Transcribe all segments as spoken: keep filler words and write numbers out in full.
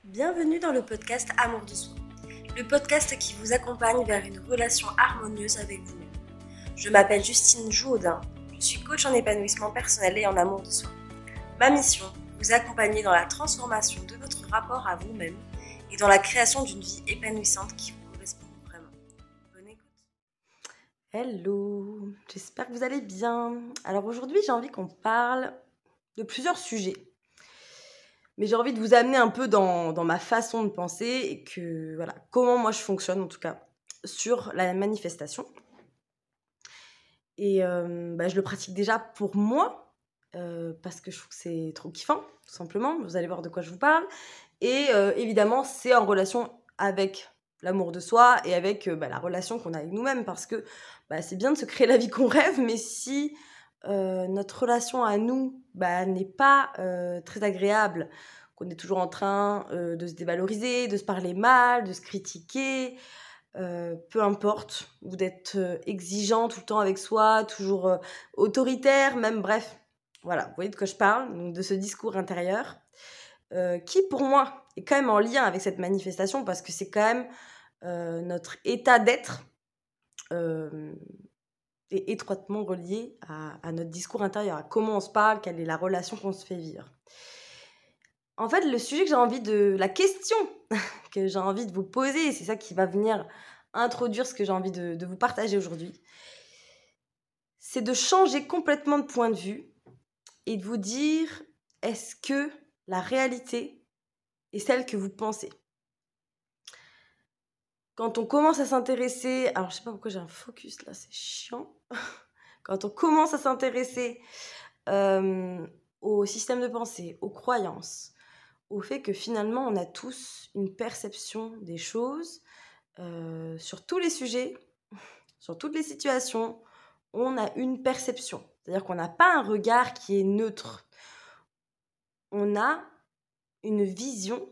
Bienvenue dans le podcast Amour de soi, le podcast qui vous accompagne vers une relation harmonieuse avec vous-même. Je m'appelle Justine Jouaudin, je suis coach en épanouissement personnel et en amour de soi. Ma mission, vous accompagner dans la transformation de votre rapport à vous-même et dans la création d'une vie épanouissante qui vous correspond vraiment. Bonne écoute. Hello, j'espère que vous allez bien. Alors aujourd'hui, j'ai envie qu'on parle de plusieurs sujets. Mais j'ai envie de vous amener un peu dans, dans ma façon de penser et que, voilà, comment moi je fonctionne en tout cas sur la manifestation. Et euh, bah, je le pratique déjà pour moi euh, parce que je trouve que c'est trop kiffant, tout simplement. Vous allez voir de quoi je vous parle. Et euh, évidemment, c'est en relation avec l'amour de soi et avec euh, bah, la relation qu'on a avec nous-mêmes parce que bah, c'est bien de se créer la vie qu'on rêve, mais si euh, notre relation à nous bah, n'est pas euh, très agréable, qu'on est toujours en train euh, de se dévaloriser, de se parler mal, de se critiquer, euh, peu importe, ou d'être euh, exigeant tout le temps avec soi, toujours euh, autoritaire, même bref, voilà, vous voyez de quoi je parle, donc de ce discours intérieur, euh, qui pour moi est quand même en lien avec cette manifestation, parce que c'est quand même euh, notre état d'être euh, est étroitement relié à, à notre discours intérieur, à comment on se parle, quelle est la relation qu'on se fait vivre. En fait, le sujet que j'ai envie de... La question que j'ai envie de vous poser, c'est ça qui va venir introduire ce que j'ai envie de, de vous partager aujourd'hui, c'est de changer complètement de point de vue et de vous dire, est-ce que la réalité est celle que vous pensez ? Quand on commence à s'intéresser... Alors, je sais pas pourquoi j'ai un focus là, c'est chiant. Quand on commence à s'intéresser euh, au système de pensée, aux croyances, au fait que finalement, on a tous une perception des choses euh, sur tous les sujets, sur toutes les situations, on a une perception. C'est-à-dire qu'on n'a pas un regard qui est neutre. On a une vision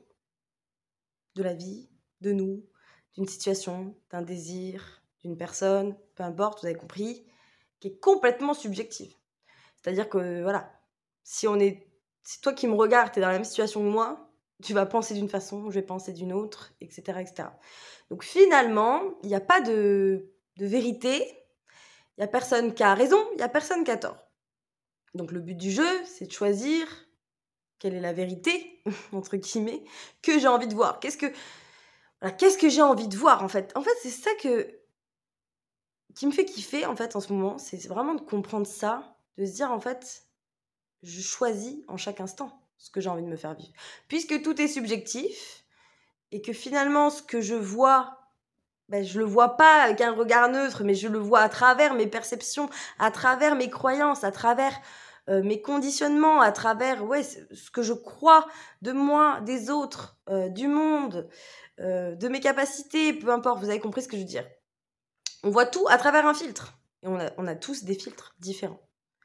de la vie, de nous, d'une situation, d'un désir, d'une personne, peu importe, vous avez compris, qui est complètement subjective. C'est-à-dire que, voilà, si on est, si toi qui me regardes, tu es dans la même situation que moi, tu vas penser d'une façon, je vais penser d'une autre, et cetera, et cetera. Donc finalement, il n'y a pas de, de vérité, il n'y a personne qui a raison, il n'y a personne qui a tort. Donc le but du jeu, c'est de choisir quelle est la vérité, entre guillemets, que j'ai envie de voir. Qu'est-ce que, voilà, qu'est-ce que j'ai envie de voir, en fait ? En fait, c'est ça que, qui me fait kiffer, en fait, en ce moment. C'est vraiment de comprendre ça, de se dire, en fait, je choisis en chaque instant ce que j'ai envie de me faire vivre. Puisque tout est subjectif, et que finalement, ce que je vois, ben, je le vois pas avec un regard neutre, mais je le vois à travers mes perceptions, à travers mes croyances, à travers euh, mes conditionnements, à travers ouais, ce que je crois de moi, des autres, euh, du monde, euh, de mes capacités, peu importe, vous avez compris ce que je veux dire. On voit tout à travers un filtre. Et on a, on a tous des filtres différents.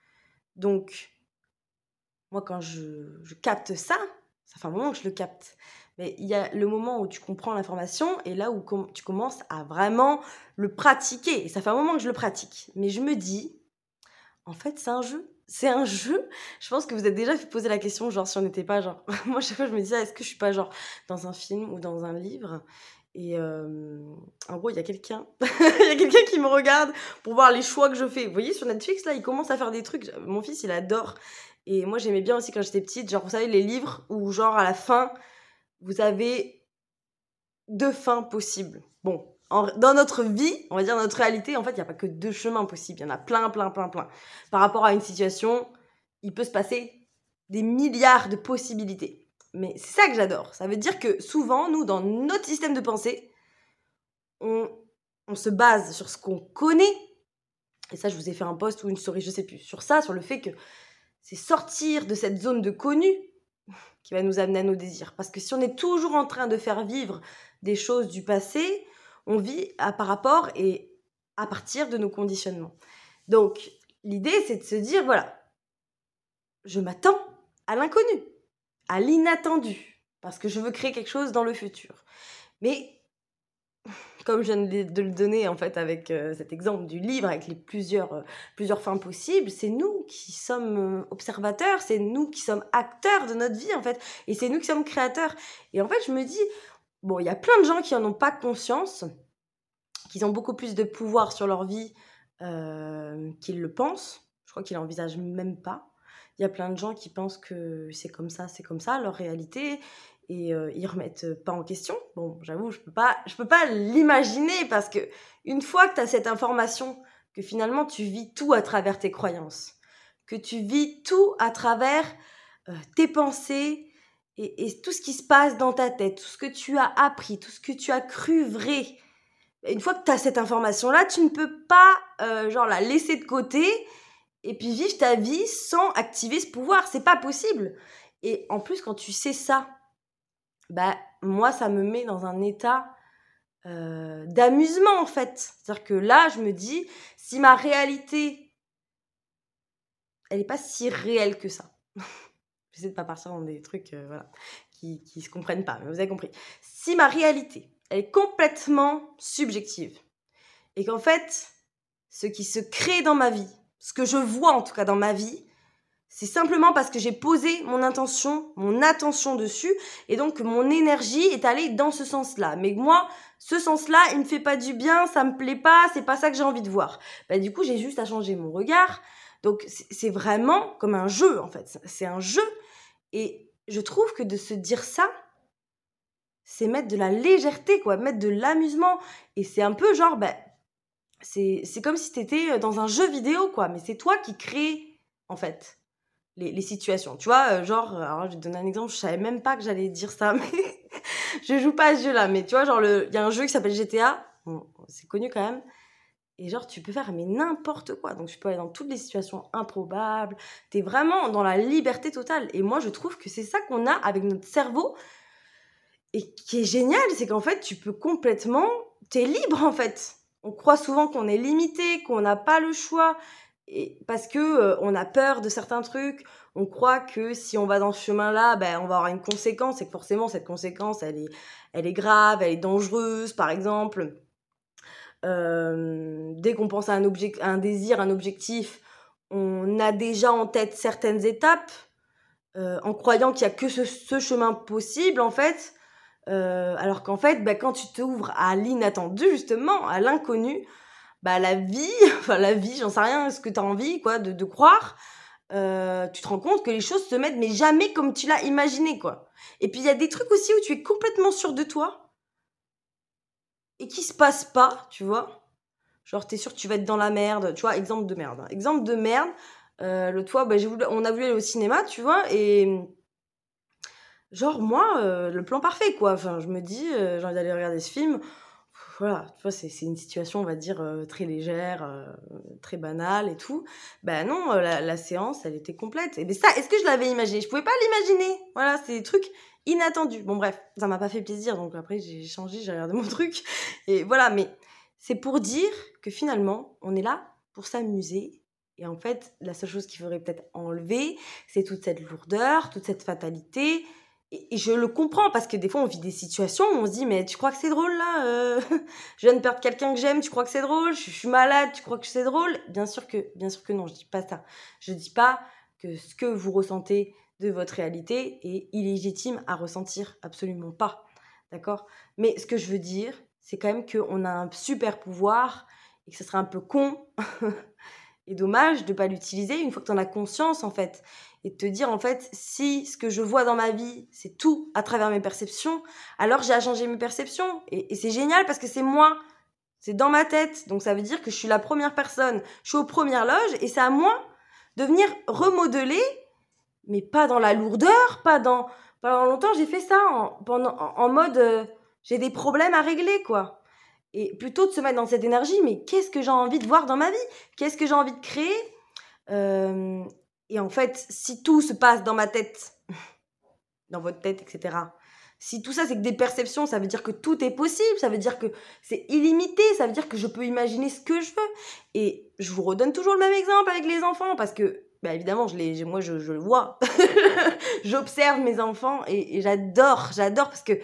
Donc, moi, quand je, je capte ça, ça fait un moment que je le capte. Mais il y a le moment où tu comprends l'information et là où com- tu commences à vraiment le pratiquer. Et ça fait un moment que je le pratique. Mais je me dis, en fait, c'est un jeu. C'est un jeu. Je pense que vous êtes déjà fait poser la question, genre, si on n'était pas, genre... Moi, chaque fois, je me disais, est-ce que je suis pas, genre, dans un film ou dans un livre ? Et euh, en gros, il y a quelqu'un, il y a quelqu'un qui me regarde pour voir les choix que je fais. Vous voyez, sur Netflix, là, il commence à faire des trucs. Mon fils, il adore. Et moi, j'aimais bien aussi quand j'étais petite, genre, vous savez, les livres où, genre, à la fin, vous avez deux fins possibles. Bon, en, dans notre vie, on va dire notre réalité, en fait, il n'y a pas que deux chemins possibles. Il y en a plein, plein, plein, plein. Par rapport à une situation, il peut se passer des milliards de possibilités. Mais c'est ça que j'adore. Ça veut dire que souvent, nous, dans notre système de pensée, on, on se base sur ce qu'on connaît. Et ça, je vous ai fait un post ou une story, je sais plus, sur ça, sur le fait que c'est sortir de cette zone de connu qui va nous amener à nos désirs. Parce que si on est toujours en train de faire vivre des choses du passé, on vit à, par rapport et à partir de nos conditionnements. Donc, l'idée, c'est de se dire, voilà, je m'attends à l'inconnu, à l'inattendu, parce que je veux créer quelque chose dans le futur. Mais comme je viens de, de le donner en fait avec euh, cet exemple du livre, avec les plusieurs, euh, plusieurs fins possibles, c'est nous qui sommes euh, observateurs, c'est nous qui sommes acteurs de notre vie en fait, et c'est nous qui sommes créateurs. Et en fait, je me dis, bon, il y a plein de gens qui en ont pas conscience, qui ont beaucoup plus de pouvoir sur leur vie euh, qu'ils le pensent. Je crois qu'ils l'envisagent même pas. Il y a plein de gens qui pensent que c'est comme ça, c'est comme ça, leur réalité, et euh, ils remettent pas en question. Bon, j'avoue, je peux pas, je peux pas l'imaginer parce que une fois que tu as cette information, que finalement tu vis tout à travers tes croyances, que tu vis tout à travers euh, tes pensées et, et tout ce qui se passe dans ta tête, tout ce que tu as appris, tout ce que tu as cru vrai. Une fois que tu as cette information-là, tu ne peux pas euh, genre la laisser de côté et puis vivre ta vie sans activer ce pouvoir. C'est pas possible. Et en plus, quand tu sais ça, bah, moi, ça me met dans un état euh, d'amusement, en fait. C'est-à-dire que là, je me dis, si ma réalité, elle n'est pas si réelle que ça. J'essaie de pas partir dans des trucs euh, voilà, qui, qui se comprennent pas, mais vous avez compris. Si ma réalité, elle est complètement subjective, et qu'en fait, ce qui se crée dans ma vie, ce que je vois en tout cas dans ma vie, c'est simplement parce que j'ai posé mon intention, mon attention dessus, et donc mon énergie est allée dans ce sens-là. Mais moi, ce sens-là, il me fait pas du bien, ça me plaît pas, c'est pas ça que j'ai envie de voir. Bah, du coup, j'ai juste à changer mon regard. Donc, c'est, c'est vraiment comme un jeu, en fait. C'est un jeu. Et je trouve que de se dire ça, c'est mettre de la légèreté, quoi, mettre de l'amusement. Et c'est un peu genre, bah, c'est, c'est comme si t'étais dans un jeu vidéo, quoi. Mais c'est toi qui crée, en fait, les, les situations. Tu vois, euh, genre, alors je vais te donner un exemple, je savais même pas que j'allais dire ça, mais je joue pas à ce jeu-là. Mais tu vois, genre, il y a un jeu qui s'appelle G T A, bon, c'est connu quand même. Et genre, tu peux faire mais n'importe quoi. Donc, tu peux aller dans toutes les situations improbables. T'es vraiment dans la liberté totale. Et moi, je trouve que c'est ça qu'on a avec notre cerveau. Et qui est génial, c'est qu'en fait, tu peux complètement... T'es libre, en fait. On croit souvent qu'on est limité, qu'on n'a pas le choix. Et parce que euh, on a peur de certains trucs. On croit que si on va dans ce chemin-là, ben, on va avoir une conséquence. Et que forcément, cette conséquence, elle est, elle est grave, elle est dangereuse, par exemple. Euh, dès qu'on pense à un, object- à un désir, un objectif, on a déjà en tête certaines étapes, euh, en croyant qu'il n'y a que ce, ce chemin possible, en fait. Euh, alors qu'en fait, bah, quand tu t'ouvres à l'inattendu, justement, à l'inconnu, bah, la vie, enfin la vie, j'en sais rien, ce que tu as envie quoi, de, de croire, euh, tu te rends compte que les choses se mettent, mais jamais comme tu l'as imaginé, quoi. Et puis il y a des trucs aussi où tu es complètement sûr de toi, et qui se passe pas, tu vois. Genre, t'es sûr que tu vas être dans la merde. Tu vois, exemple de merde. Hein. Exemple de merde. Euh, l'autre fois, bah, j'ai voulu, on a voulu aller au cinéma, tu vois, et genre, moi, euh, le plan parfait, quoi. Enfin, je me dis, euh, j'ai envie d'aller regarder ce film. Voilà, tu vois, c'est, c'est une situation, on va dire, euh, très légère, euh, très banale et tout. Ben non, euh, la, la séance, elle était complète. Et ben ça, est-ce que je l'avais imaginé? Je pouvais pas l'imaginer. Voilà, c'est des trucs inattendus. Bon, bref, ça m'a pas fait plaisir, donc après, j'ai changé, j'ai regardé mon truc. Et voilà, mais c'est pour dire que finalement, on est là pour s'amuser. Et en fait, la seule chose qu'il faudrait peut-être enlever, c'est toute cette lourdeur, toute cette fatalité. Et, et je le comprends parce que des fois, on vit des situations où on se dit, mais tu crois que c'est drôle là euh, Je viens de perdre quelqu'un que j'aime, tu crois que c'est drôle Je suis malade, tu crois que c'est drôle Bien sûr que, bien sûr que non, je dis pas ça. Je dis pas que ce que vous ressentez de votre réalité est illégitime à ressentir, absolument pas. D'accord ? Mais ce que je veux dire, c'est quand même qu'on a un super pouvoir et que ce serait un peu con et dommage de ne pas l'utiliser une fois que tu en as conscience, en fait. Et de te dire, en fait, si ce que je vois dans ma vie, c'est tout à travers mes perceptions, alors j'ai à changer mes perceptions. Et, et c'est génial parce que c'est moi, c'est dans ma tête. Donc ça veut dire que je suis la première personne, je suis aux premières loges et c'est à moi de venir remodeler, mais pas dans la lourdeur, pas dans... Pendant longtemps, j'ai fait ça en, pendant, en, en mode, euh, j'ai des problèmes à régler, quoi. Et plutôt de se mettre dans cette énergie, mais qu'est-ce que j'ai envie de voir dans ma vie ? Qu'est-ce que j'ai envie de créer ? euh, Et en fait, si tout se passe dans ma tête, dans votre tête, et cetera, si tout ça, c'est que des perceptions, ça veut dire que tout est possible, ça veut dire que c'est illimité, ça veut dire que je peux imaginer ce que je veux. Et je vous redonne toujours le même exemple avec les enfants, parce que, bah évidemment, je les, moi, je, je le vois. J'observe mes enfants et, et j'adore, j'adore, parce que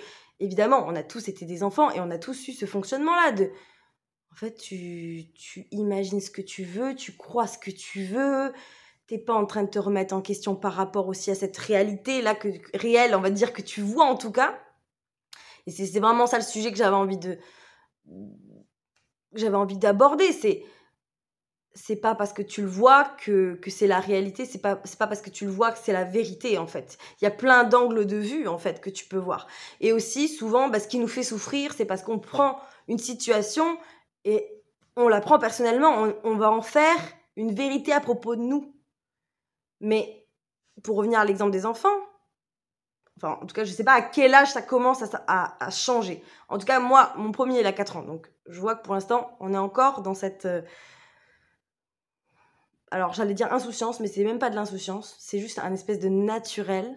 évidemment, on a tous été des enfants et on a tous eu ce fonctionnement-là de... En fait, tu, tu imagines ce que tu veux, tu crois ce que tu veux, t'es pas en train de te remettre en question par rapport aussi à cette réalité-là, que, réelle, on va dire, que tu vois en tout cas. Et c'est, c'est vraiment ça le sujet que j'avais envie de... J'avais envie d'aborder, c'est... C'est pas parce que tu le vois que, que c'est la réalité, c'est pas, c'est pas parce que tu le vois que c'est la vérité, en fait. Il y a plein d'angles de vue, en fait, que tu peux voir. Et aussi, souvent, bah, ce qui nous fait souffrir, c'est parce qu'on prend une situation et on la prend personnellement, on, on va en faire une vérité à propos de nous. Mais, pour revenir à l'exemple des enfants, enfin, en tout cas, je sais pas à quel âge ça commence à, à, à changer. En tout cas, moi, mon premier, il a quatre ans, donc je vois que pour l'instant, on est encore dans cette... Euh, alors j'allais dire insouciance, mais c'est même pas de l'insouciance, c'est juste un espèce de naturel.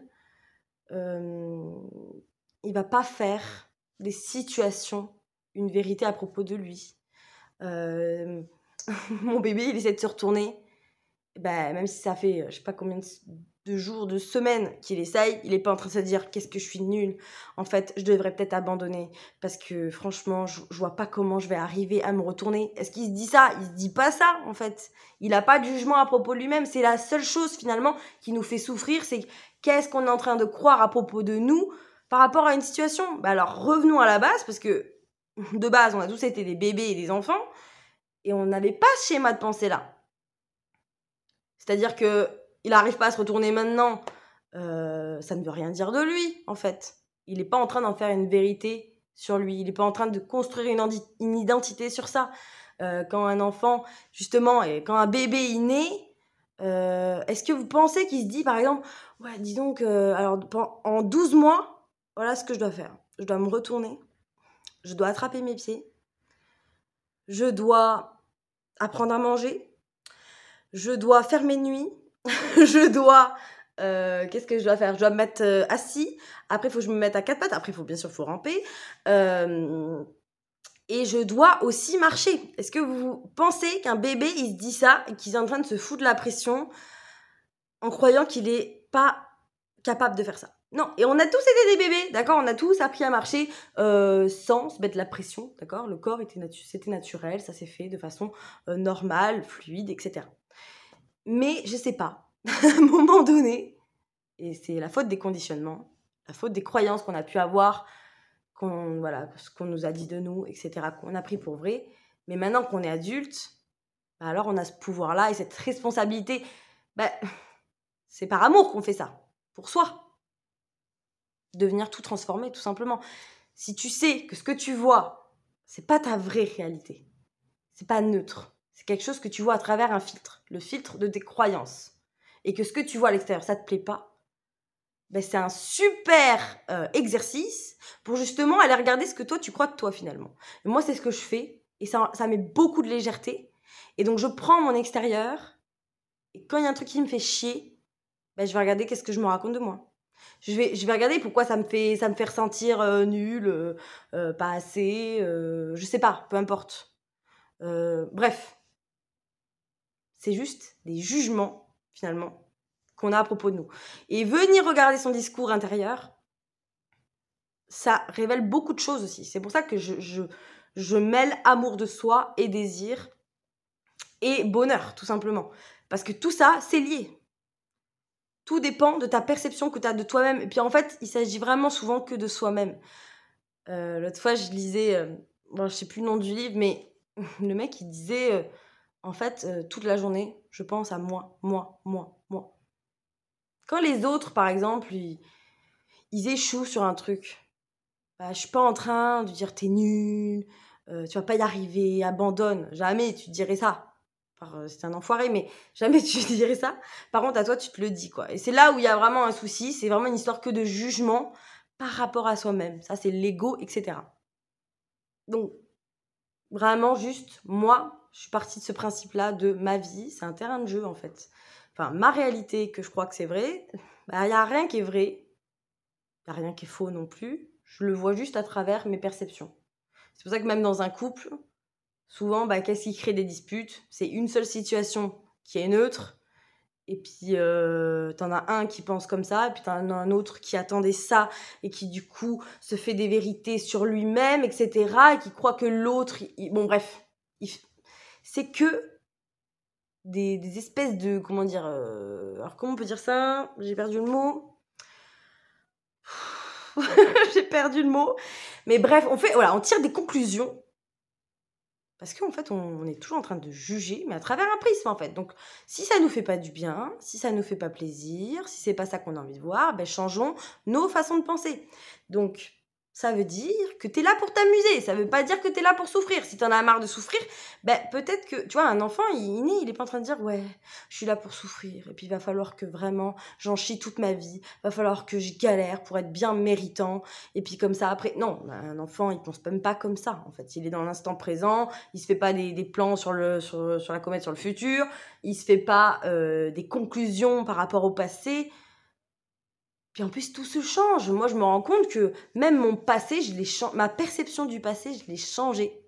Euh, il va pas faire des situations une vérité à propos de lui. Euh, mon bébé, il essaie de se retourner. Bah, même si ça fait je sais pas combien de, de jours, de semaines qu'il essaye, il est pas en train de se dire qu'est-ce que je suis nulle. En fait, je devrais peut-être abandonner parce que franchement, je, je vois pas comment je vais arriver à me retourner. Est-ce qu'il se dit ça? Il se dit pas ça en fait. Il a pas de jugement à propos de lui-même. C'est la seule chose finalement qui nous fait souffrir, c'est qu'est-ce qu'on est en train de croire à propos de nous par rapport à une situation. Bah alors revenons à la base parce que de base, on a tous été des bébés et des enfants et on n'avait pas ce schéma de pensée là. C'est-à-dire qu'il n'arrive pas à se retourner maintenant. Euh, ça ne veut rien dire de lui, en fait. Il n'est pas en train d'en faire une vérité sur lui. Il n'est pas en train de construire une, indi- une identité sur ça. Euh, quand un enfant, justement, et quand un bébé est né, euh, est-ce que vous pensez qu'il se dit, par exemple, ouais, dis donc, euh, alors, en douze mois, voilà ce que je dois faire. Je dois me retourner. Je dois attraper mes pieds. Je dois apprendre à manger. Je dois faire mes nuits, je dois... Euh, qu'est-ce que je dois faire? Je dois me mettre euh, assis, après il faut que je me mette à quatre pattes, après il faut bien sûr faut ramper, euh, et je dois aussi marcher. Est-ce que vous pensez qu'un bébé, il se dit ça, et qu'il est en train de se foutre de la pression en croyant qu'il n'est pas capable de faire ça? Non, et on a tous été des bébés, d'accord? On a tous appris à marcher euh, sans se mettre la pression, d'accord? Le corps était natu- c'était naturel, ça s'est fait de façon euh, normale, fluide, et cetera. Mais je sais pas, à un moment donné, et c'est la faute des conditionnements, la faute des croyances qu'on a pu avoir, qu'on, voilà, ce qu'on nous a dit de nous, et cetera, qu'on a pris pour vrai. Mais maintenant qu'on est adulte, bah alors on a ce pouvoir-là et cette responsabilité. Bah, c'est par amour qu'on fait ça, pour soi. Devenir tout transformé, tout simplement. Si tu sais que ce que tu vois, c'est pas ta vraie réalité, c'est pas neutre, c'est quelque chose que tu vois à travers un filtre, le filtre de tes croyances, et que ce que tu vois à l'extérieur, ça te plaît pas, ben c'est un super euh, exercice pour justement aller regarder ce que toi, tu crois de toi finalement. Et moi, c'est ce que je fais, et ça, ça met beaucoup de légèreté. Et donc, je prends mon extérieur, et quand il y a un truc qui me fait chier, ben, je vais regarder qu'est-ce que je me raconte de moi. Je vais, je vais regarder pourquoi ça me fait, ça me fait ressentir euh, nul, euh, euh, pas assez, euh, je sais pas, peu importe. Euh, bref, c'est juste des jugements, finalement, qu'on a à propos de nous. Et venir regarder son discours intérieur, ça révèle beaucoup de choses aussi. C'est pour ça que je, je, je mêle amour de soi et désir et bonheur, tout simplement. Parce que tout ça, c'est lié. Tout dépend de ta perception que tu as de toi-même. Et puis en fait, il s'agit vraiment souvent que de soi-même. Euh, l'autre fois, je lisais, euh, bon, je sais plus le nom du livre, mais le mec, il disait, euh, en fait, euh, toute la journée, je pense à moi, moi, moi, moi. Quand les autres, par exemple, ils, ils échouent sur un truc, bah, je suis pas en train de dire t'es nul, euh, tu vas pas y arriver, abandonne. Jamais tu te dirais ça. Enfin, euh, c'est un enfoiré, mais jamais tu te dirais ça. Par contre, à toi, tu te le dis, quoi. Et c'est là où il y a vraiment un souci. C'est vraiment une histoire que de jugement par rapport à soi-même. Ça, c'est l'ego, et cetera. Donc, vraiment, juste, moi, je suis partie de ce principe-là de ma vie. C'est un terrain de jeu, en fait. Enfin, ma réalité, que je crois que c'est vrai, bah, il n'y a rien qui est vrai. Il n'y a rien qui est faux non plus. Je le vois juste à travers mes perceptions. C'est pour ça que même dans un couple, souvent, bah, qu'est-ce qui crée des disputes? C'est une seule situation qui est neutre Et puis, euh, t'en as un qui pense comme ça, et puis t'en as un autre qui attendait ça, et qui, du coup, se fait des vérités sur lui-même, et cetera, et qui croit que l'autre... il- Bon, bref. il- C'est que des, des espèces de... Comment dire euh, Alors, comment on peut dire ça? J'ai perdu le mot. J'ai perdu le mot. Mais bref, on fait... Voilà, on tire des conclusions. Parce qu'en fait, on, on est toujours en train de juger, mais à travers un prisme, en fait. Donc, si ça nous fait pas du bien, si ça nous fait pas plaisir, si c'est pas ça qu'on a envie de voir, ben, changeons nos façons de penser. Donc, ça veut dire que tu es là pour t'amuser. Ça veut pas dire que tu es là pour souffrir. Si tu en as marre de souffrir, ben, peut-être que, tu vois, un enfant, il est né, il est pas en train de dire, ouais, je suis là pour souffrir. Et puis, il va falloir que vraiment, j'en chie toute ma vie. Il va falloir que je galère pour être bien méritant. Et puis, comme ça, après, non, ben, un enfant, il pense même pas comme ça, en fait. Il est dans l'instant présent. Il se fait pas des, des plans sur, le, sur, sur la comète, sur le futur. Il se fait pas euh, des conclusions par rapport au passé. Puis en plus, tout se change. Moi, je me rends compte que même mon passé, je l'ai cha- ma perception du passé, je l'ai changée.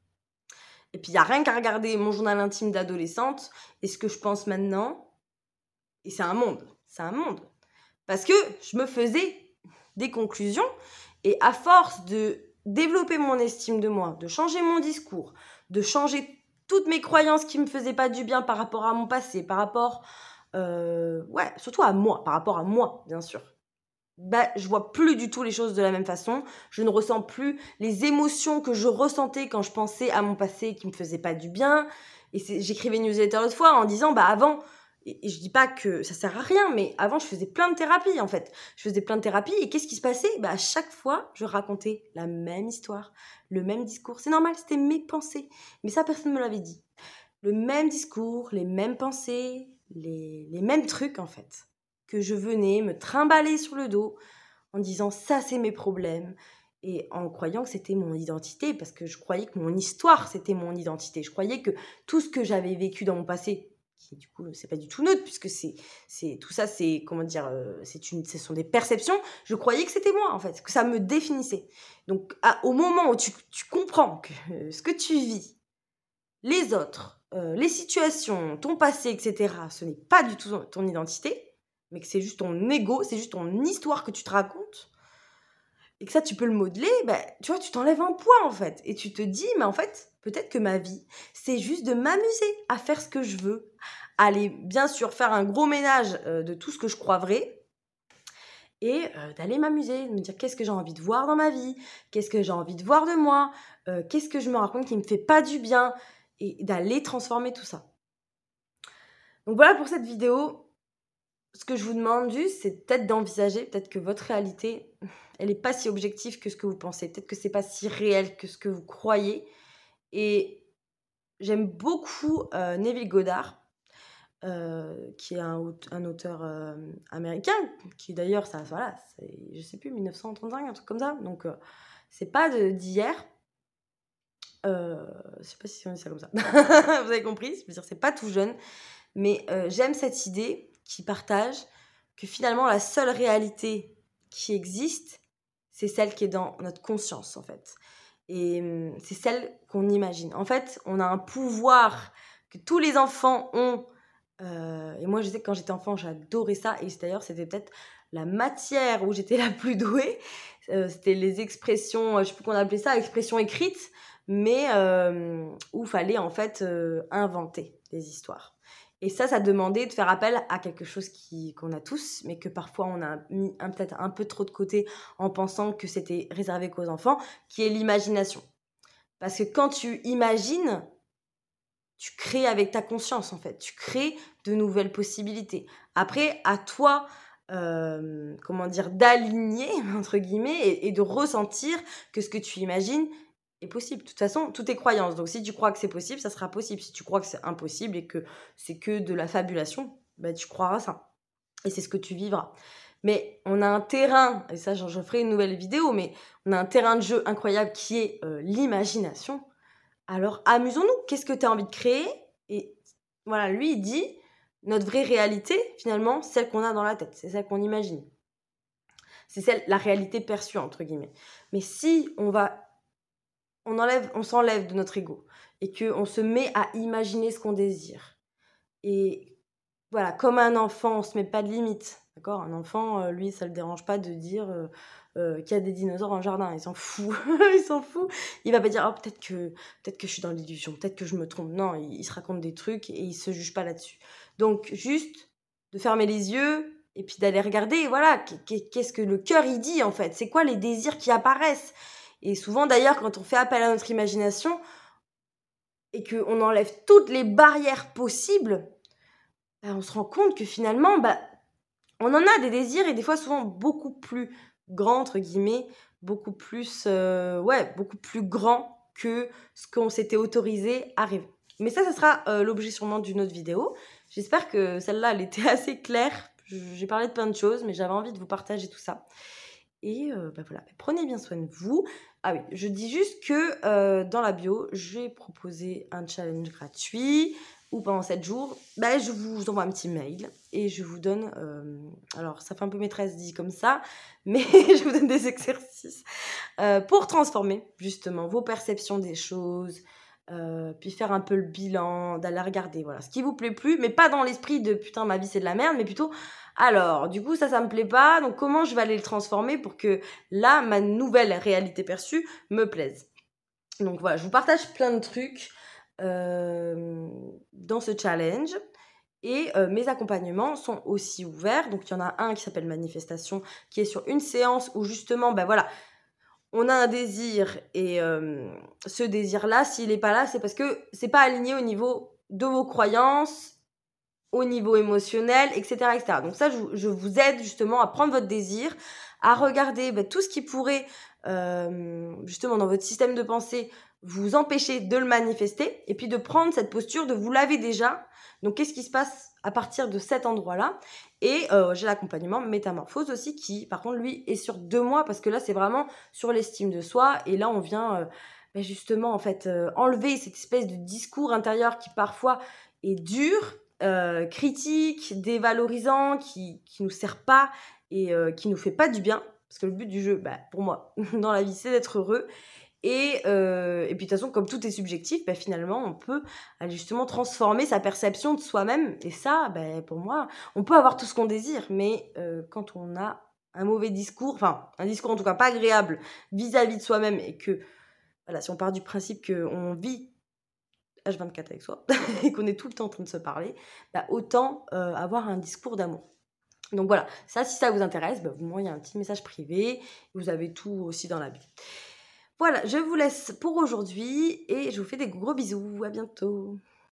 Et puis, il n'y a rien qu'à regarder mon journal intime d'adolescente et ce que je pense maintenant. Et c'est un monde. C'est un monde. Parce que je me faisais des conclusions. Et à force de développer mon estime de moi, de changer mon discours, de changer toutes mes croyances qui me faisaient pas du bien par rapport à mon passé, par rapport... euh, ouais, surtout à moi, par rapport à moi, bien sûr. Bah, je vois plus du tout les choses de la même façon. Je ne ressens plus les émotions que je ressentais quand je pensais à mon passé qui me faisaient pas du bien. Et c'est- j'écrivais une newsletter l'autre fois en disant, bah avant, et, et je dis pas que ça sert à rien, mais avant je faisais plein de thérapies en fait. Je faisais plein de thérapies et qu'est-ce qui se passait? Bah à chaque fois, je racontais la même histoire, le même discours. C'est normal, c'était mes pensées. Mais ça, personne ne me l'avait dit. Le même discours, les mêmes pensées, les, les mêmes trucs en fait. Que je venais me trimballer sur le dos en disant ça c'est mes problèmes et en croyant que c'était mon identité parce que je croyais que mon histoire c'était mon identité. Je croyais que tout ce que j'avais vécu dans mon passé, qui du coup c'est pas du tout neutre puisque c'est c'est tout ça c'est comment dire euh, c'est une ce sont des perceptions. Je croyais que c'était moi en fait, que ça me définissait. Donc à- au moment où tu, tu comprends que euh, ce que tu vis, les autres, euh, les situations, ton passé, et cetera, ce n'est pas du tout ton, ton identité, mais que c'est juste ton ego, c'est juste ton histoire que tu te racontes, et que ça, tu peux le modeler, bah, tu vois, tu t'enlèves un poids, en fait. Et tu te dis, mais en fait, peut-être que ma vie, c'est juste de m'amuser à faire ce que je veux. Aller, bien sûr, faire un gros ménage euh, de tout ce que je crois vrai, et euh, d'aller m'amuser, de me dire qu'est-ce que j'ai envie de voir dans ma vie, qu'est-ce que j'ai envie de voir de moi, euh, qu'est-ce que je me raconte qui me fait pas du bien, et d'aller transformer tout ça. Donc voilà pour cette vidéo. Ce que je vous demande juste, c'est peut-être d'envisager, peut-être que votre réalité, elle n'est pas si objective que ce que vous pensez. Peut-être que c'est pas si réel que ce que vous croyez. Et j'aime beaucoup euh, Neville Goddard, euh, qui est un, un auteur euh, américain, qui d'ailleurs, ça, voilà, c'est, je sais plus, mille neuf cent trente-cinq, un truc comme ça. Donc, euh, c'est pas de, d'hier. Euh, je sais pas si on dit ça comme ça. Vous avez compris? Je veux dire, c'est pas tout jeune. Mais euh, j'aime cette idée qui partage que finalement la seule réalité qui existe, c'est celle qui est dans notre conscience en fait. Et hum, c'est celle qu'on imagine. En fait, on a un pouvoir que tous les enfants ont. Euh, et moi, je sais que quand j'étais enfant, j'adorais ça. Et d'ailleurs, c'était peut-être la matière où j'étais la plus douée. Euh, c'était les expressions, je sais plus qu'on appelait ça, expressions écrites, mais euh, où il fallait en fait euh, inventer des histoires. Et ça, ça demandait de faire appel à quelque chose qui, qu'on a tous, mais que parfois on a mis un, peut-être un peu trop de côté en pensant que c'était réservé qu'aux enfants, qui est l'imagination. Parce que quand tu imagines, tu crées avec ta conscience, en fait. Tu crées de nouvelles possibilités. Après, à toi, euh, comment dire, d'aligner, entre guillemets, et, et de ressentir que ce que tu imagines est possible. De toute façon, tout est croyance. Donc, si tu crois que c'est possible, ça sera possible. Si tu crois que c'est impossible et que c'est que de la fabulation, ben, tu croiras ça. Et c'est ce que tu vivras. Mais on a un terrain, et ça, j'en, j'en ferai une nouvelle vidéo, mais on a un terrain de jeu incroyable qui est euh, l'imagination. Alors, amusons-nous. Qu'est-ce que tu as envie de créer? Et voilà, lui, il dit, notre vraie réalité, finalement, celle qu'on a dans la tête. C'est celle qu'on imagine. C'est celle, la réalité perçue, entre guillemets. Mais si on va, on enlève, on s'enlève de notre ego et qu'on se met à imaginer ce qu'on désire et voilà, comme un enfant, on se met pas de limite, d'accord? Un enfant, heu, lui, ça le dérange pas de dire, heu heu, qu'il y a des dinosaures dans le jardin, il s'en fout, il s'en fout. Il va pas dire: «Oh peut-être que peut-être que je suis dans l'illusion, peut-être que je me trompe». Non, il il se raconte des trucs et il se juge pas là-dessus. Donc juste de fermer les yeux et puis d'aller regarder, voilà, qu'est qu'est qu'est-ce que le cœur il dit en fait? C'est quoi les désirs qui apparaissent? Et souvent d'ailleurs quand on fait appel à notre imagination et qu'on enlève toutes les barrières possibles, bah, on se rend compte que finalement, bah, on en a des désirs et des fois souvent beaucoup plus «grands» entre guillemets, beaucoup plus, heu, ouais, beaucoup plus grands que ce qu'on s'était autorisé à rêver. Mais ça, ça sera, heu, l'objet sûrement d'une autre vidéo. J'espère que celle-là, elle était assez claire. Je j'ai parlé de plein de choses, mais j'avais envie de vous partager tout ça. Et heu, bah, voilà, prenez bien soin de vous. Ah oui, je dis juste que, heu, dans la bio, j'ai proposé un challenge gratuit où pendant sept jours, bah, je vous envoie un petit mail et je vous donne, hem, alors ça fait un peu maîtresse dit comme ça, mais je vous donne des exercices, heu, pour transformer justement vos perceptions des choses, heu, puis faire un peu le bilan, d'aller regarder, voilà, ce qui vous plaît plus, mais pas dans l'esprit de: «Putain, ma vie, c'est de la merde», mais plutôt: «Alors, du coup, ça, ça me plaît pas, donc comment je vais aller le transformer pour que là, ma nouvelle réalité perçue me plaise?» Donc voilà, je vous partage plein de trucs, hem, dans ce challenge et heu, mes accompagnements sont aussi ouverts. Donc il y en a un qui s'appelle Manifestation, qui est sur une séance où justement, bah, voilà, on a un désir et hem, ce désir-là, s'il est pas là, c'est parce que c'est pas aligné au niveau de vos croyances, au niveau émotionnel, et cetera, et cetera. Donc ça, je vous je vous aide justement à prendre votre désir, à regarder, bah, tout ce qui pourrait, hem, justement dans votre système de pensée, vous empêcher de le manifester et puis de prendre cette posture de vous l'avez déjà. Donc qu'est-ce qui se passe à partir de cet endroit-là? Et heu, j'ai l'accompagnement métamorphose aussi qui, par contre, lui, est sur deux mois parce que là, c'est vraiment sur l'estime de soi et là, on vient, heu, bah, justement, en fait, heu, enlever cette espèce de discours intérieur qui parfois est dur, heu, critique, dévalorisant, qui qui nous sert pas et heu, qui nous fait pas du bien. Parce que le but du jeu, bah, pour moi, dans la vie, c'est d'être heureux et heu et puis de toute façon, comme tout est subjectif, bah, finalement, on peut aller justement transformer sa perception de soi-même et ça, beh, pour moi, on peut avoir tout ce qu'on désire, mais heu, quand on a un mauvais discours, enfin, un discours en tout cas pas agréable vis-à-vis de soi-même et que, voilà, si on part du principe qu'on vit H vingt-quatre avec soi et qu'on est tout le temps en train de se parler, bah, autant, heu, avoir un discours d'amour. Donc voilà, ça si ça vous intéresse, bah, vous m'envoyez un petit message privé, vous avez tout aussi dans la bio. Voilà, je vous laisse pour aujourd'hui et je vous fais des gros bisous, à bientôt.